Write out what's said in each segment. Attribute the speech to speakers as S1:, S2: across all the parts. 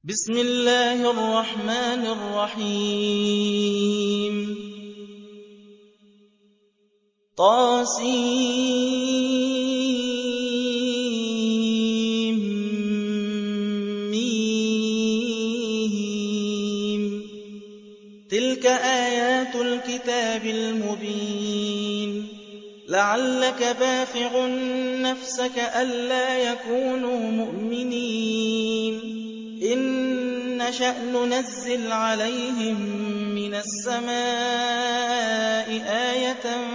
S1: بسم الله الرحمن الرحيم طاسيم تلك آيات الكتاب المبين لعلك باخع نفسك ألا يكونوا مؤمنين إن نشأ ننزل عليهم من السماء آية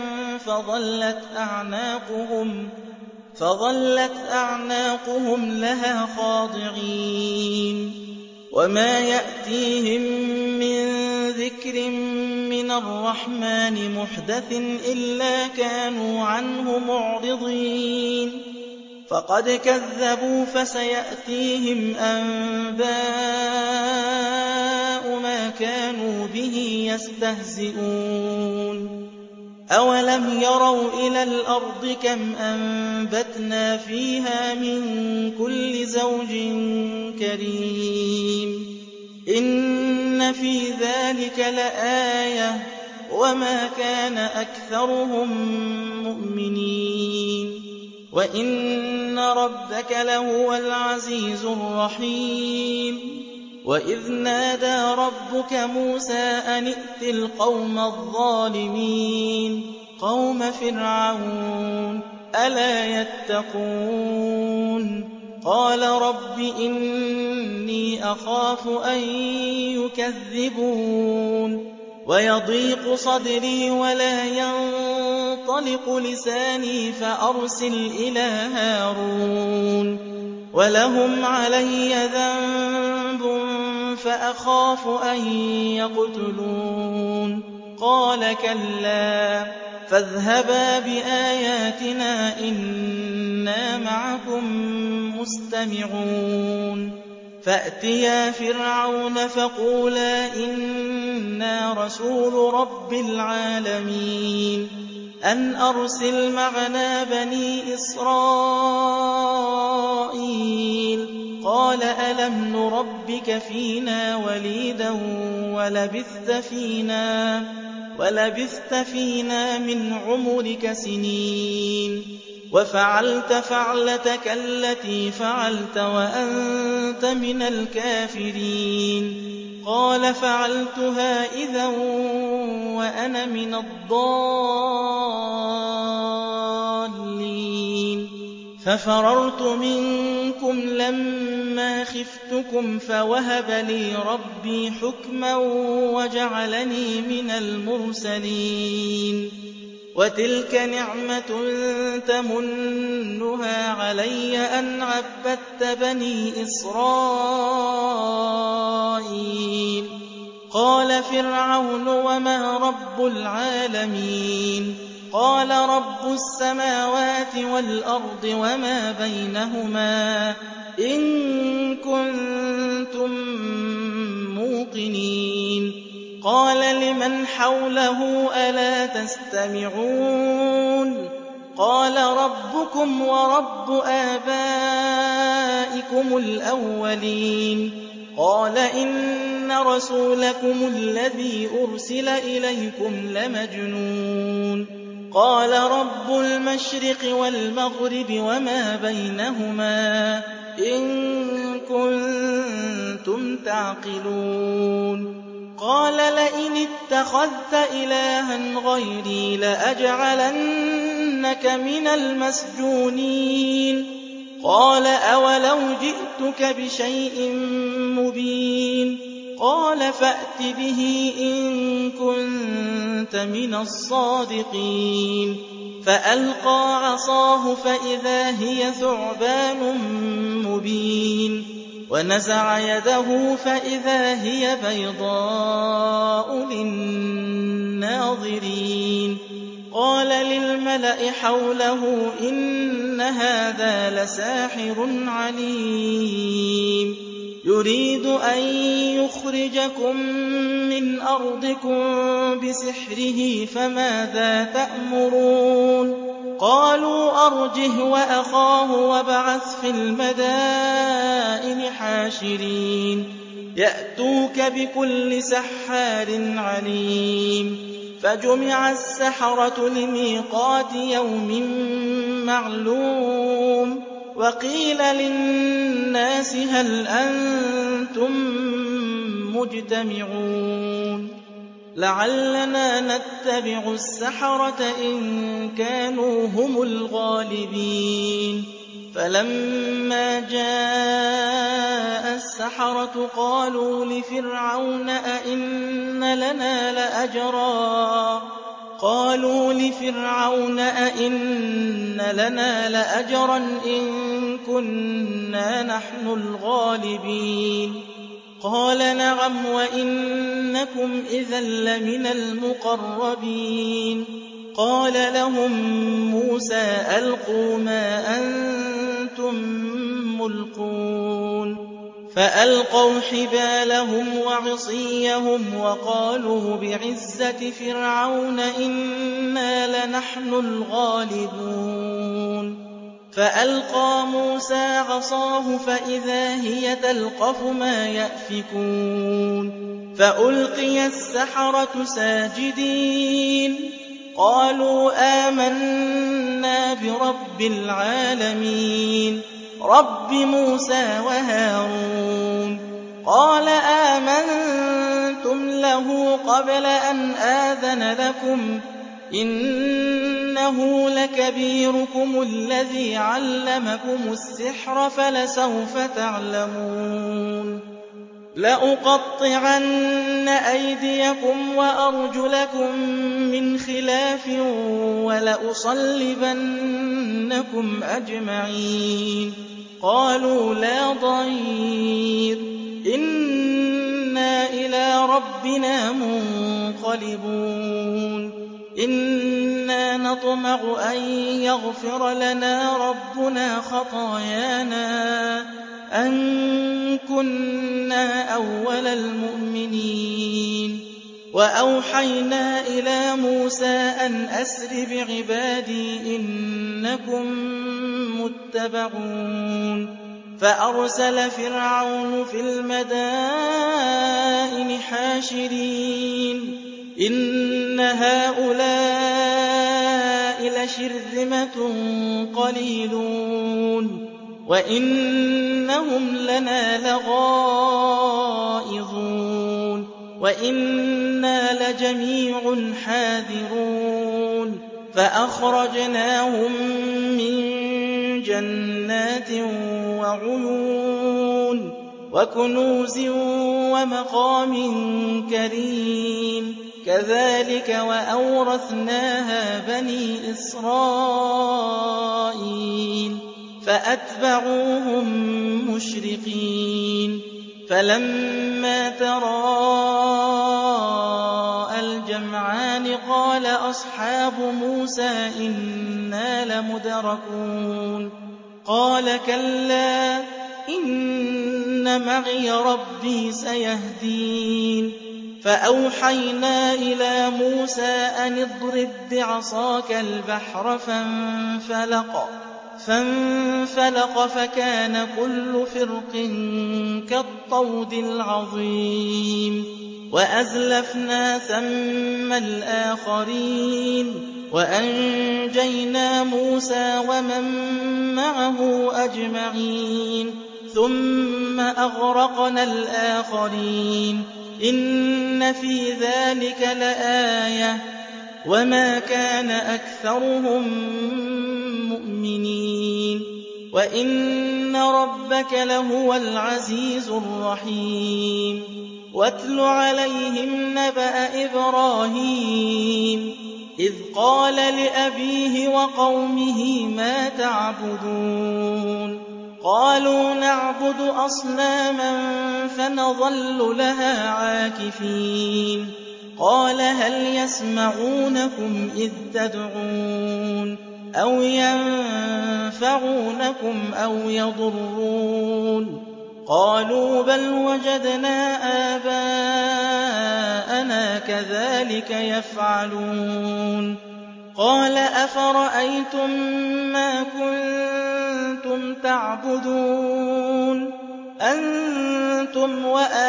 S1: فظلت أعناقهم لها خاضعين وما يأتيهم من ذكر من الرحمن محدث إلا كانوا عنه معرضين فقد كذبوا فسيأتيهم أنباء ما كانوا به يستهزئون أولم يروا إلى الأرض كم أنبتنا فيها من كل زوج كريم إن في ذلك لآية وما كان أكثرهم مؤمنين وإن ربك لهو العزيز الرحيم وإذ نادى ربك موسى أن ائت القوم الظالمين قوم فرعون ألا يتقون قال رب إني أخاف أن يكذبون ويضيق صدري ولا ينطلق لساني فأرسل إلى هارون ولهم علي ذنب فأخاف أن يقتلون قال كلا فاذهبا بآياتنا إنا معكم مستمعون فأتيا فرعون فقولا إنا رسول رب العالمين أن أرسل معنا بني إسرائيل قال ألم نربك فينا وليدا ولبثت فينا من عمرك سنين وفعلت فعلتك التي فعلت وأنت من الكافرين قال فعلتها إذا وأنا من الضالين ففررت منكم لما خفتكم فوهب لي ربي حكما وجعلني من المرسلين وتلك نعمة تمنها علي أن عبدت بني إسرائيل قال فرعون وما رب العالمين قال رب السماوات والأرض وما بينهما إن كنتم موقنين قال لمن حوله ألا تستمعون قال ربكم ورب آبائكم الأولين قال إن رسولكم الذي أرسل إليكم لمجنون قال رب المشرق والمغرب وما بينهما إن كنتم تعقلون قال لئن اتخذت إلها غيري لأجعلنك من المسجونين قال أولو جئتك بشيء مبين قال فأت به إن كنت من الصادقين فألقى عصاه فإذا هي ثعبان مبين ونزع يده فإذا هي بيضاء للناظرين قال للملأ حوله إن هذا لساحر عليم يريد أن يخرجكم من أرضكم بسحره فماذا تأمرون قالوا أرجه وأخاه وابعث في المدائن حاشرين يأتوك بكل سحار عليم فجمع السحرة لميقات يوم معلوم وقيل للناس هل أنتم مجتمعون لعلنا نتبع السحرة إن كانوا هم الغالبين فلما جاء السحرة قالوا لفرعون أئن لنا لأجرا إن كنا نحن الغالبين قال نعم وإنكم إذا لمن المقربين قال لهم موسى ألقوا ما أنتم ملقون فألقوا حبالهم وعصيهم وقالوا بعزة فرعون إنا لنحن الغالبون فألقى موسى عصاه فإذا هي تلقف ما يأفكون فألقي السحرة ساجدين قالوا آمنا برب العالمين رب موسى وهارون قال آمنتم له قبل أن آذن لكم إنه لكبيركم الذي علمكم السحر فلسوف تعلمون لأقطعن أيديكم وأرجلكم من خلاف ولأصلبنكم أجمعين قالوا لا ضير إنا إلى ربنا منقلبون إنا نطمع أن يغفر لنا ربنا خطايانا أن كنا أول المؤمنين وأوحينا إلى موسى أن أسر بعبادي إنكم متبعون فأرسل فرعون في المدائن حاشرين إن هؤلاء لشرذمة قليلون وإنهم لنا لغائظون وإنا لجميع حاذرون فأخرجناهم من جنات وعيون وكنوز ومقام كريم كذلك وأورثناها بني إسرائيل فأتبعوهم مشرقين فلما تراءى الجمعان قال أصحاب موسى إنا لمدركون قال كلا إن معي ربي سيهدين فأوحينا إلى موسى أن اضرب بعصاك البحر فانفلق فكان كل فرق كالطود العظيم وأزلفنا ثم الآخرين وأنجينا موسى ومن معه أجمعين ثم أغرقنا الآخرين إن في ذلك لآية وما كان أكثرهم مؤمنين وإن ربك لهو العزيز الرحيم واتل عليهم نبأ إبراهيم إذ قال لأبيه وقومه ما تعبدون قالوا نعبد أصناما فنظل لها عاكفين قال هل يسمعونكم إذ تدعون أو ينفعونكم أو يضرون قالوا بل وجدنا آباءنا كذلك يفعلون قال أفرأيتم ما كنتم تعبدون أنتم أَنتُمْ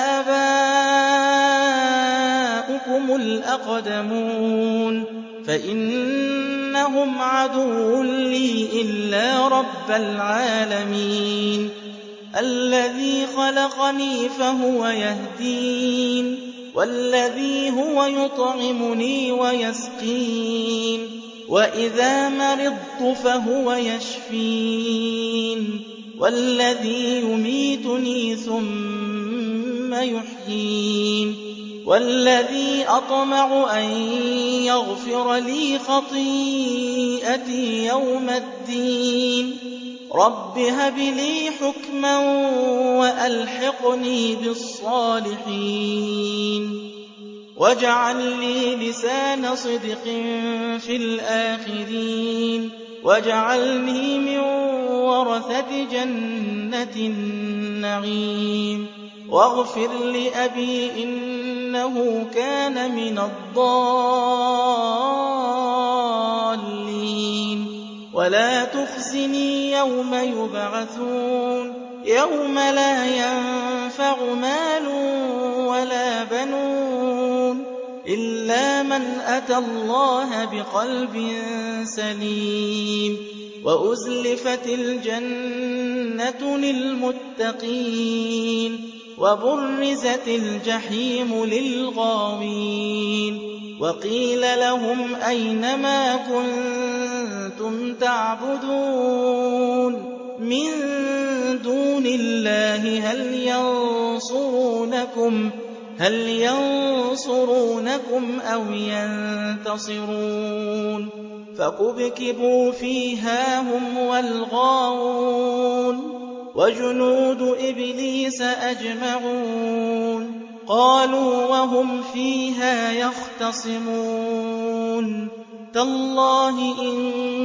S1: وَآبَاؤُكُمُ الْأَقْدَمُونَ فَإِنَّهُمْ عَدُوٌّ لِّي إِلَّا رَبَّ الْعَالَمِينَ الَّذِي خَلَقَنِي فَهُوَ يَهْدِينِ وَالَّذِي هُوَ يُطْعِمُنِي وَيَسْقِينِ وَإِذَا مَرِضْتُ فَهُوَ يَشْفِينِ وَالَّذِي يُمِيتُنِي ثُمَّ يُحْيِينِ وَالَّذِي أَطْمَعُ أَن يَغْفِرَ لِي خَطِيئَتِي يَوْمَ الدِّينِ رَبِّ هَبْ لِي حُكْمًا وَأَلْحِقْنِي بِالصَّالِحِينَ وَاجْعَل لِّي لِسَانَ صِدْقٍ فِي الْآخِرِينَ وَاجْعَلْنِي مِن وَرَثَةِ جَنَّةِ النَّعِيمِ وَاغْفِرْ لِأَبِي إِنَّهُ كَانَ مِنَ الضَّالِّينَ وَلَا تُخْزِنِي يَوْمَ يُبْعَثُونَ يَوْمَ لَا يَنفَعُ مَالٌ وَلَا بَنُونَ إِلَّا مَنْ أَتَى اللَّهَ بِقَلْبٍ سَلِيمٍ وَأُزْلِفَتِ الْجَنَّةُ لِلْمُتَّقِينَ وَبُرِّزَتِ الْجَحِيمُ لِلْغَاوِينَ وَقِيلَ لَهُمْ أَيْنَ مَا كُنتُمْ تَعْبُدُونَ مِن دُونِ اللَّهِ هَلْ يَنصُرُونَكُمْ أَوْ يَنتَصِرُونَ فَكُبْكِبُوا فِيهَا هُمْ وَالْغَاوُونَ وَجُنُودُ إِبْلِيسَ أَجْمَعُونَ قَالُوا وَهُمْ فِيهَا يَخْتَصِمُونَ تَاللَّهِ إِن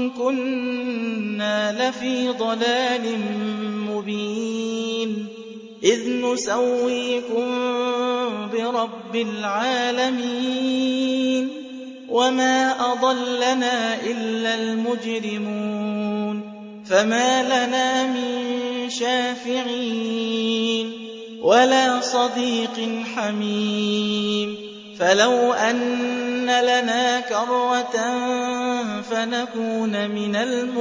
S1: كُنَّا لَفِي ضَلَالٍ مُّبِينٍ إِذْ نُسَوِّيكُم بِرَبِّ الْعَالَمِينَ وَمَا أَضَلَّنَا إِلَّا الْمُجْرِمُونَ فَمَا لَنَا مِن شَافِعِينَ وَلَا صَدِيقٍ حَمِيمٍ فَلَوْ أَنَّ لَنَا كَرَّةً فَنَكُونَ مِنَ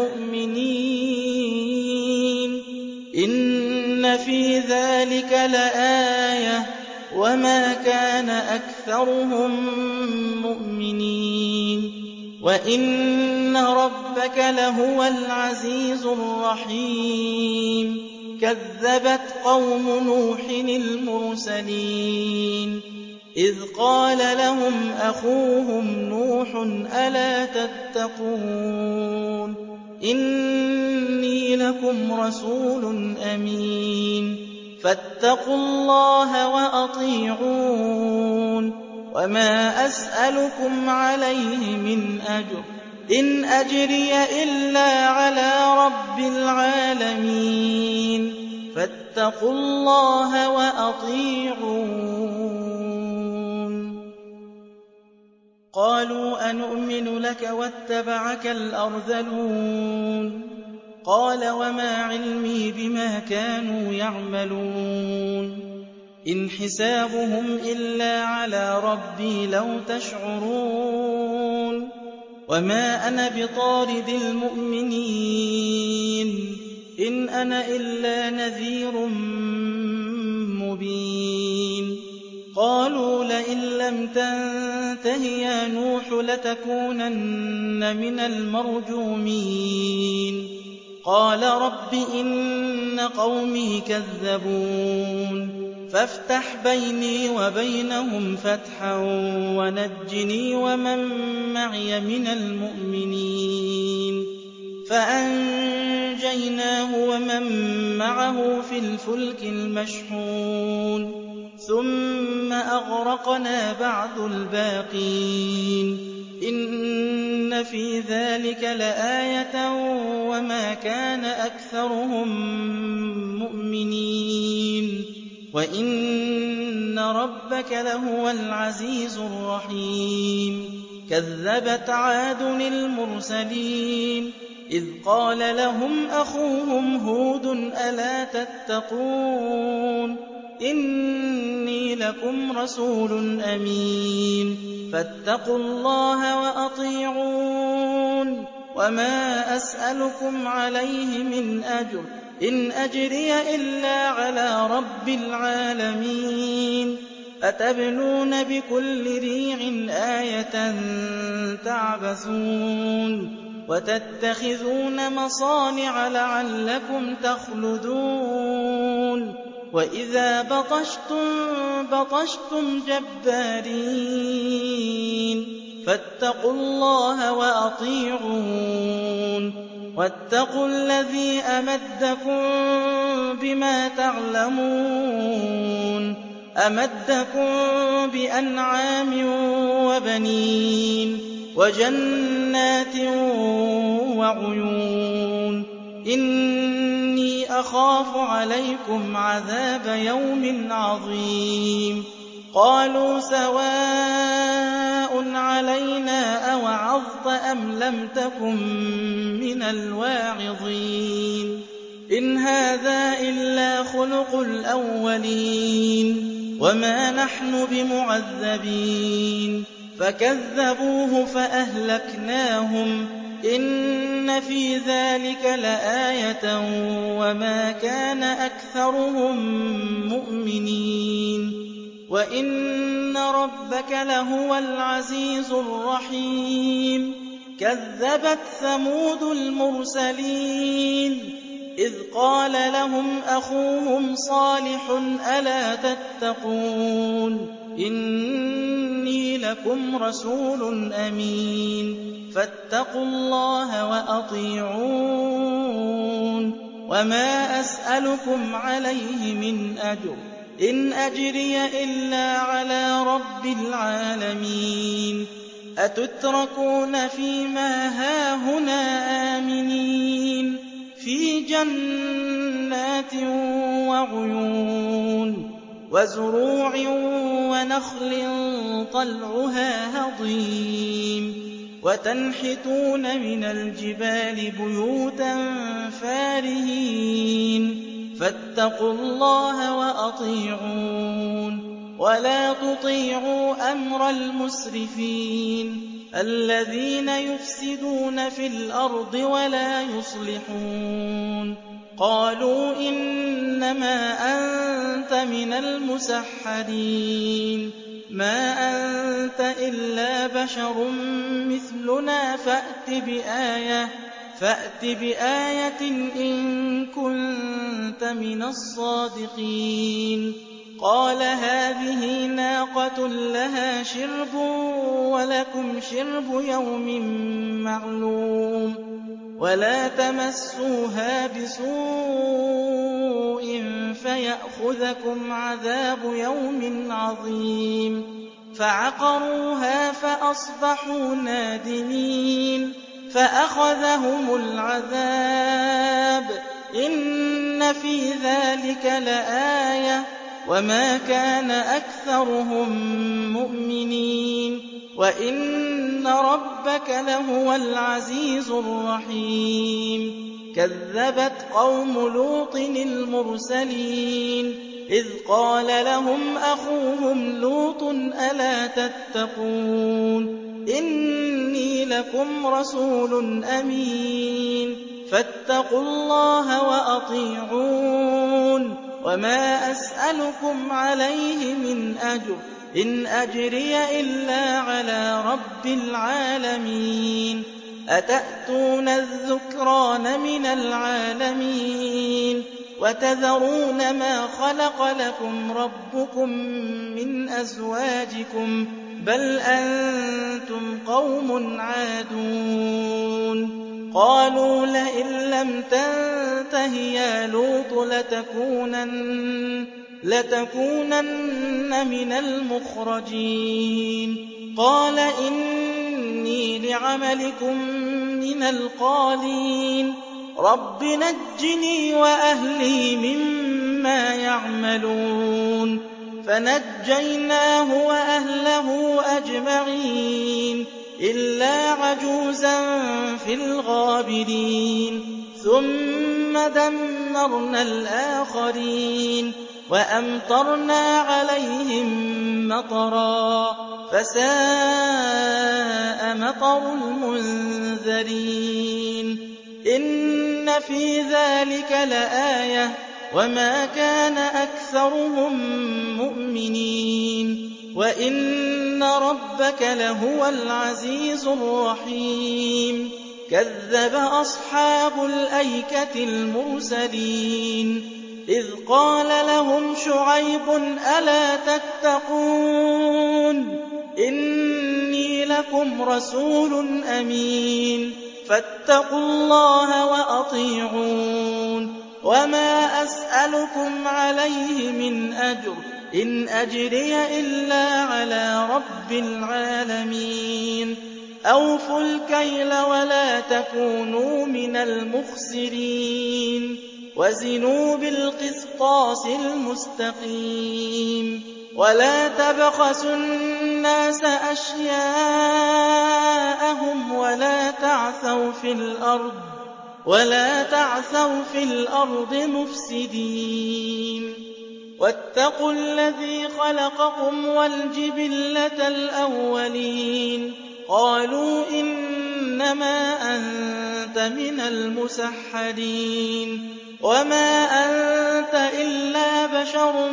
S1: الْمُؤْمِنِينَ إِنَّ فِي ذَلِكَ لَآيَةً وَمَا كَانَ أَكْثَرُهُم مُّؤْمِنِينَ وَإِنَّ رَبَّكَ لَهُوَ الْعَزِيزُ الرَّحِيمُ كَذَّبَتْ قَوْمُ نُوحٍ الْمُرْسَلِينَ إِذْ قَالَ لَهُمْ أَخُوهُمْ نُوحٌ أَلَا تَتَّقُونَ إِنِّي لَكُمْ رَسُولٌ أَمِينٌ فَاتَّقُوا اللَّهَ وَأَطِيعُونِ وَمَا أَسْأَلُكُمْ عَلَيْهِ مِنْ أَجْرٍ إِنْ أَجْرِيَ إِلَّا عَلَىٰ رَبِّ الْعَالَمِينَ فَاتَّقُوا اللَّهَ وَأَطِيعُونِ قَالُوا أَنُؤْمِنُ لَكَ وَاتَّبَعَكَ الْأَرْذَلُونَ قَالَ وَمَا عِلْمِي بِمَا كَانُوا يَعْمَلُونَ إِنْ حِسَابُهُمْ إِلَّا عَلَىٰ رَبِّي لَوْ تَشْعُرُونَ وَمَا أَنَا بِطَارِدِ الْمُؤْمِنِينَ إِنْ أَنَا إِلَّا نَذِيرٌ مُّبِينٌ قَالُوا لَئِن لَّمْ تَنتَهِ يَا نُوحُ لَتَكُونَنَّ مِنَ الْمَرْجُومِينَ قَالَ رَبِّ إِنَّ قَوْمِي كَذَّبُونِ فَافْتَحْ بَيْنِي وَبَيْنَهُمْ فَتْحًا وَنَجِّنِي وَمَن مَّعِيَ مِنَ الْمُؤْمِنِينَ فَأَنجَيْنَاهُ وَمَن مَّعَهُ فِي الْفُلْكِ الْمَشْحُونِ ثُمَّ أَغْرَقْنَا بَعْدُ الْبَاقِينَ إِنَّ فِي ذَلِكَ لَآيَةً وَمَا كَانَ أَكْثَرُهُم مُّؤْمِنِينَ وَإِنَّ رَبَّكَ لَهُوَ الْعَزِيزُ الرَّحِيمُ كَذَّبَتْ عَادٌ الْمُرْسَلِينَ إِذْ قَالَ لَهُمْ أَخُوهُمْ هُودٌ أَلَا تَتَّقُونَ إِنِّي لَكُمْ رَسُولٌ أَمِينٌ فَاتَّقُوا اللَّهَ وَأَطِيعُونِ وَمَا أَسْأَلُكُمْ عَلَيْهِ مِنْ أَجْرٍ إِنْ أَجْرِيَ إِلَّا عَلَىٰ رَبِّ الْعَالَمِينَ أَتَبْنُونَ بِكُلِّ رِيعٍ آيَةً تَعْبَثُونَ وَتَتَّخِذُونَ مَصَانِعَ لَعَلَّكُمْ تَخْلُدُونَ وَإِذَا بَطَشْتُم بَطَشْتُمْ جَبَّارِينَ فَاتَّقُوا اللَّهَ وَأَطِيعُونِ وَاتَّقُوا الَّذِي أَمَدَّكُم بِمَا تَعْلَمُونَ أَمَدَّكُم بِأَنْعَامٍ وَبَنِينَ وَجَنَّاتٍ وَعُيُونٍ إِنِّي أَخَافُ عَلَيْكُمْ عَذَابَ يَوْمٍ عَظِيمٍ قَالُوا سَوَاءٌ عَلَيْنَا أَوَعَظْتَ أَمْ لَمْ تَكُن مِّنَ الْوَاعِظِينَ إِنْ هَٰذَا إِلَّا خُلُقُ الْأَوَّلِينَ وَمَا نَحْنُ بِمُعَذَّبِينَ فَكَذَّبُوهُ فَأَهْلَكْنَاهُمْ إِنَّ فِي ذَٰلِكَ لَآيَةً وَمَا كَانَ أَكْثَرُهُم مُّؤْمِنِينَ وَإِنَّ رَبَّكَ لَهُوَ الْعَزِيزُ الرَّحِيمُ كَذَّبَتْ ثَمُودُ الْمُرْسَلِينَ إِذْ قَالَ لَهُمْ أَخُوهُمْ صَالِحٌ أَلَا تَتَّقُونَ إِنِّي لَكُمْ رَسُولٌ أَمِينٌ فَاتَّقُوا اللَّهَ وَأَطِيعُونِ وَمَا أَسْأَلُكُمْ عَلَيْهِ مِنْ أَجْرٍ إِنْ أَجْرِيَ إِلَّا عَلَىٰ رَبِّ الْعَالَمِينَ أَتُتْرَكُونَ فِي مَا هَاهُنَا آمِنِينَ فِي جَنَّاتٍ وَعُيُونٍ وَزُرُوعٍ وَنَخْلٍ طَلْعُهَا هَضِيمٌ وَتَنْحِتُونَ مِنَ الْجِبَالِ بُيُوتًا فَارِهِينَ فَاتَّقُوا اللَّهَ وَأَطِيعُونِ وَلَا تُطِيعُوا أَمْرَ الْمُسْرِفِينَ الَّذِينَ يُفْسِدُونَ فِي الْأَرْضِ وَلَا يُصْلِحُونَ قَالُوا إِنَّمَا أَنتَ مِنَ الْمُسَحَّرِينَ مَا أَنتَ إِلَّا بَشَرٌ مِّثْلُنَا فَأْتِ بِآيَةٍ إِن كُنتَ مِنَ الصَّادِقِينَ قَالَ هَٰذِهِ نَاقَةٌ لَّهَا شِرْبٌ وَلَكُمْ شِرْبُ يَوْمٍ مَّعْلُومٍ وَلَا تَمَسُّوهَا بِسُوءٍ فَيَأْخُذَكُمْ عَذَابُ يَوْمٍ عَظِيمٍ فَعَقَرُوهَا فَأَصْبَحُوا نَادِمِينَ فَأَخَذَهُمُ الْعَذَابُ إِنَّ فِي ذَٰلِكَ لَآيَةً وَمَا كَانَ أَكْثَرُهُم مُّؤْمِنِينَ وَإِنَّ رَبَّكَ لَهُوَ الْعَزِيزُ الرَّحِيمُ كَذَّبَتْ قَوْمُ لُوطٍ الْمُرْسَلِينَ إِذْ قَالَ لَهُمْ أَخُوهُمْ لُوطٌ أَلَا تَتَّقُونَ إِنِّي لَكُمْ رَسُولٌ أَمِينٌ فَاتَّقُوا اللَّهَ وَأَطِيعُونِ وَمَا أَسْأَلُكُمْ عَلَيْهِ مِنْ أَجْرٍ إِنْ أَجْرِيَ إِلَّا عَلَىٰ رَبِّ الْعَالَمِينَ أَتَأْتُونَ الذُّكْرَانَ مِنَ الْعَالَمِينَ وَتَذَرُونَ مَا خَلَقَ لَكُمْ رَبُّكُم مِّنْ أَزْوَاجِكُم بَلْ أَنتُمْ قَوْمٌ عَادُونَ قَالُوا لَئِن لَّمْ تَنتَهِ يَا لُوطُ لَتَكُونَنَّ مِنَ الْمُخْرَجِينَ قَالَ إِنِّي لِعَمَلِكُم مِّنَ الْقَالِينَ رَبِّ نَجِّنِي وَأَهْلِي مِمَّا يَعْمَلُونَ فَنَجَّيْنَاهُ وَأَهْلَهُ أَجْمَعِينَ إِلَّا عَجُوزًا فِي الْغَابِرِينَ ثُمَّ دَمَّرْنَا الْآخَرِينَ وأمطرنا عليهم مطرا فساء مطر المنذرين إن في ذلك لآية وما كان أكثرهم مؤمنين وإن ربك لهو العزيز الرحيم كذب أصحاب الأيكة المرسلين إذ قال لهم شعيب ألا تتقون إني لكم رسول أمين فاتقوا الله وأطيعون وما أسألكم عليه من أجر إن أجري إلا على رب العالمين أوفوا الكيل ولا تكونوا من المخسرين وزنوا بالقسطاس المستقيم ولا تبخسوا الناس أشياءهم ولا تعثوا في الأرض مفسدين واتقوا الذي خلقكم والجبلة الأولين قالوا إنما أنت من المسحرين وما أنت إلا بشر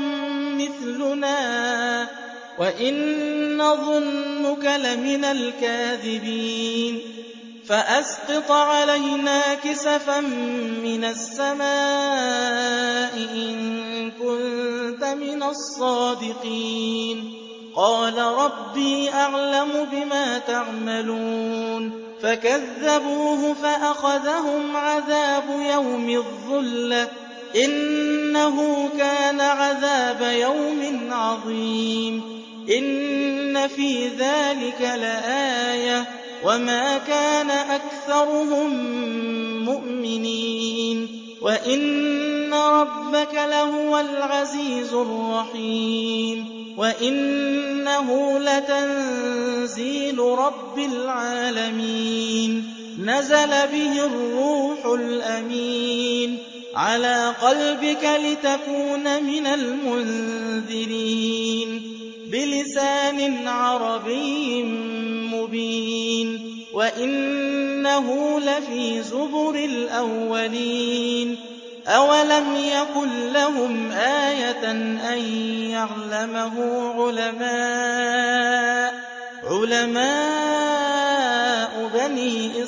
S1: مثلنا وإن نظنك لمن الكاذبين فأسقط علينا كسفا من السماء إن كنت من الصادقين قال ربي أعلم بما تعملون فكذبوه فأخذهم عذاب يوم الظلة إنه كان عذاب يوم عظيم إن في ذلك لآية وما كان أكثرهم مؤمنين وإن ربك لهو العزيز الرحيم وإنه لتنزيل رب العالمين نزل به الروح الأمين على قلبك لتكون من المنذرين بلسان عربي مبين وإنه لفي زبر الأولين أولم يكن لهم آية أن يعلمه علماء بني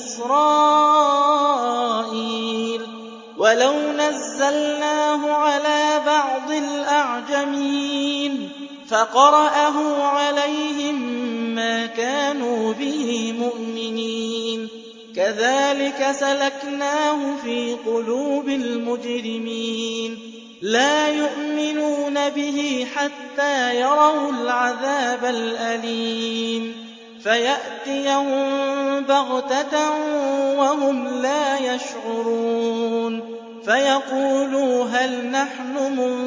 S1: إسرائيل ولو نزلناه على بعض الأعجمين فقرأه عليهم ما كانوا به مؤمنين كذلك سلكناه في قلوب المجرمين لا يؤمنون به حتى يروا العذاب الأليم فيأتيهم بغتة وهم لا يشعرون فيقولوا هل نحن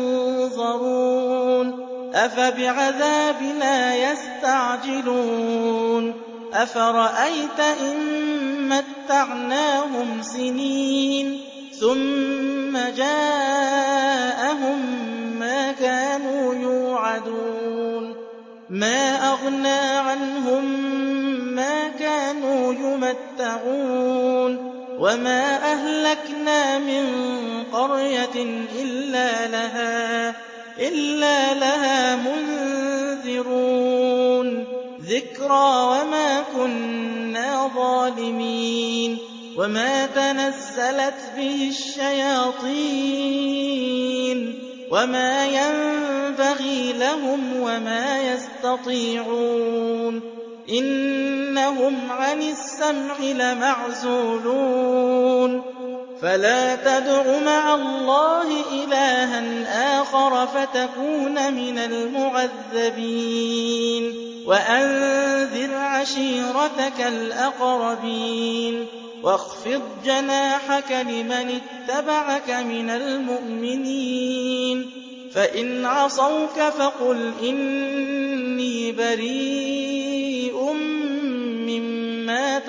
S1: منظرون أفبعذابنا يستعجلون أفرأيت إن متعناهم سنين ثم جاءهم ما كانوا يوعدون ما أغنى عنهم ما كانوا يمتعون وما أهلكنا من قرية إلا لها منذرون ذكرى وما كنا ظالمين وما تنزلت به الشياطين وما ينبغي لهم وما يستطيعون إنهم عن السمع لمعزولون فلا تدع مع الله إلها آخر فتكون من المعذبين وأنذر عشيرتك الأقربين واخفض جناحك لمن اتبعك من المؤمنين فإن عصوك فقل إني بريء مما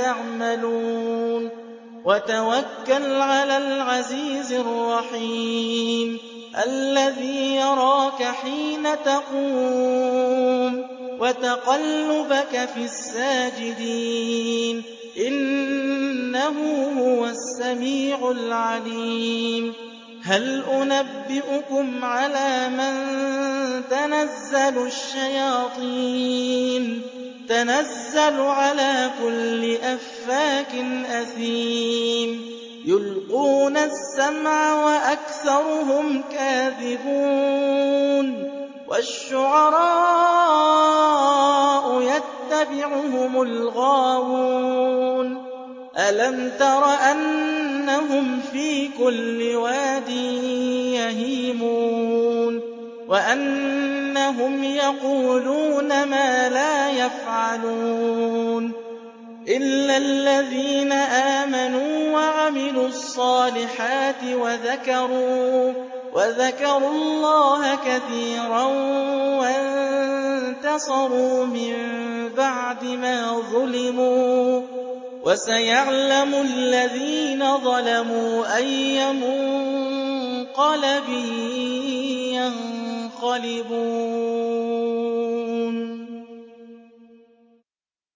S1: تعملون وتوكل على العزيز الرحيم الَّذِي يَرَاكَ حِينَ تَقُومُ وَتَقَلُّبَكَ فِي السَّاجِدِينَ إِنَّهُ هُوَ السَّمِيعُ الْعَلِيمُ هَلْ أُنَبِّئُكُمْ عَلَىٰ مَن تَنَزَّلُ الشَّيَاطِينُ تَنَزَّلُ عَلَىٰ كُلِّ أَفَّاكٍ أَثِيمٍ يُلْقُونَ السَّمْعَ وَأَكْثَرُهُمْ كَاذِبُونَ وَالشُّعَرَاءُ يَتَّبِعُهُمُ الْغَاوُونَ أَلَمْ تَرَ أَنَّهُمْ فِي كُلِّ وَادٍ يَهِيمُونَ وَأَنَّهُمْ يَقُولُونَ مَا لَا يَفْعَلُونَ إِلَّا الَّذِينَ آمَنُوا وَعَمِلُوا الصَّالِحَاتِ وَذَكَرُوا اللَّهَ كَثِيرًا وَانتَصَرُوا مِن بَعْدِ مَا ظُلِمُوا ۗ وَسَيَعْلَمُ الَّذِينَ ظَلَمُوا أَيَّ مُنقَلَبٍ يَنقَلِبُونَ